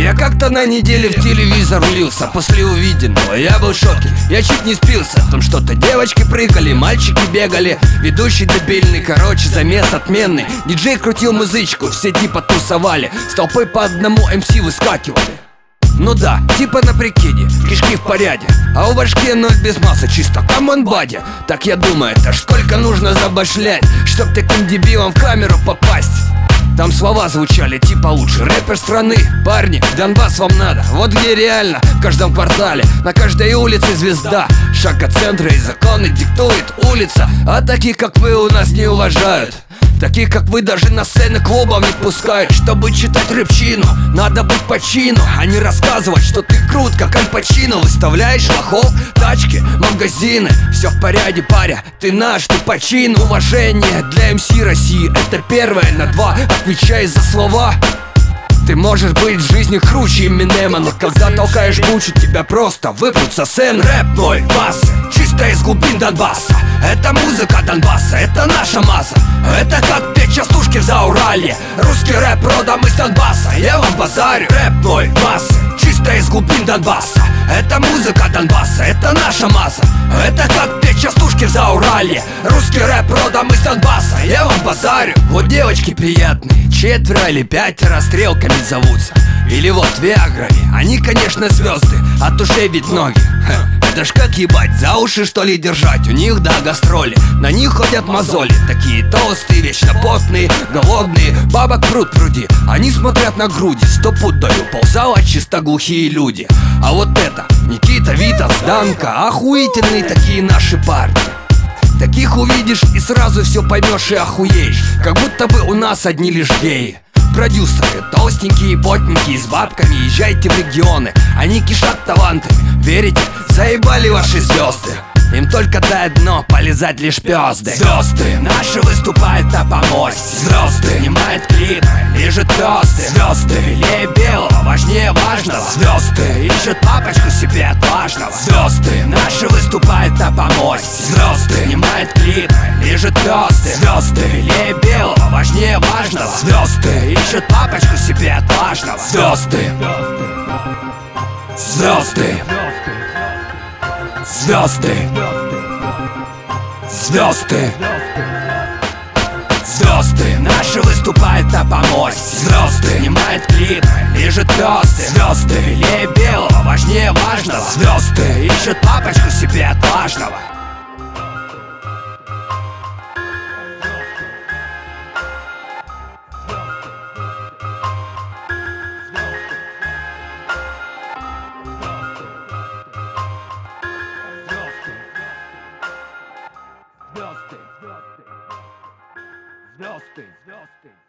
Я как-то на неделе в телевизор влился. После увиденного я был в шоке. Я чуть не спился. Там что-то девочки прыгали, мальчики бегали. Ведущий дебильный, короче, замес отменный. Диджей крутил музычку, все типа тусовали. С толпой по одному МС выскакивали. Ну да, типа на прикиде, кишки в порядке, а у башки ноль без массы, чисто камон бади. Так я думаю, это сколько нужно забашлять, чтоб таким дебилом в камеру попасть. Там слова звучали типа лучший рэпер страны. Парни, Донбасс вам надо, вот где реально. В каждом квартале, на каждой улице звезда. Шаг от центра и законы диктует улица. А таких как вы у нас не уважают. Таких как вы даже на сцены клубов не пускают. Чтобы читать рэпчину, надо быть по чину, а не рассказывать, что ты крут, как Аль Пачино. Выставляешь лохов, тачки, магазины. Все в порядке, паря, ты наш, ты по чину. Уважение для МС России, это первое. На два отвечай за слова. Ты можешь быть в жизни круче Эминема, но когда толкаешь бучу, тебя просто выпрут со сцены. Рэп мой, массы, чисто из глубин Донбасса. Это музыка Донбасса, это наша масса. Это как петь частушки в Зауралье. Русский рэп родом из Донбасса, я вам базарю. Рэп мой, массы, чисто из глубин Донбасса. Это музыка Донбасса, это наша масса. Это как петь частушки в Зауралье. Русский рэп родом из Донбасса, я вам базарю. Вот девочки приятные, 4 или 5 стрелками зовутся. Или вот виаграми, они, конечно, звезды, от ушей ведь ноги. Это ж как ебать, за уши что ли держать? У них, да, гастроли, на них ходят мозоли. Такие толстые, вечно потные, голодные. Бабок пруд пруди, они смотрят на груди. 100 пуд даю, ползала чисто глухие люди. А вот это, Никита, Витас, Данка, охуительные такие наши парни. Таких увидишь и сразу все поймешь и охуеешь. Как будто бы у нас одни лишь геи. Продюсеры, толстенькие, потненькие, с бабками, езжайте в регионы. Они кишат талантами, верите? Заебали ваши звезды. Им только дай дно, полизать лишь пёзды. Звезды наши выступают на помосте. Звезды снимают клипы, лежат пёсты. Звезды белее белого, важнее важного. Звезды ищут папочку себе отважного. Звезды наши выступают на помосте. Звезды снимают клипы, лежат пёсты. Звезды белее белого, важнее важного. Звезды ищут папочку себе отважного. Звезды. Звезды. Звезды. Звезды. Звезды наши выступают на помосте. Звезды снимают клипы, лежат пёсты. Звезды белее белого, важнее важного. Звезды ищут папочку себе отважного. Звезды.